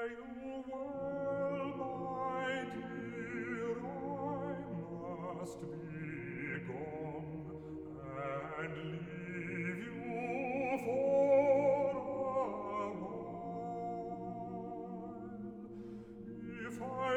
you well, my dear, I must be gone and leave you for a while. If I